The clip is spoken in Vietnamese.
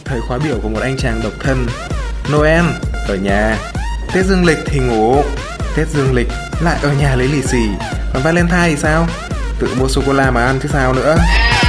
thời khóa biểu của một anh chàng độc thân. Noel ở nhà, Tết dương lịch thì ngủ, Tết dương lịch lại ở nhà lấy lì xì, còn Valentine thì sao? Tự mua sô cô la mà ăn chứ sao nữa.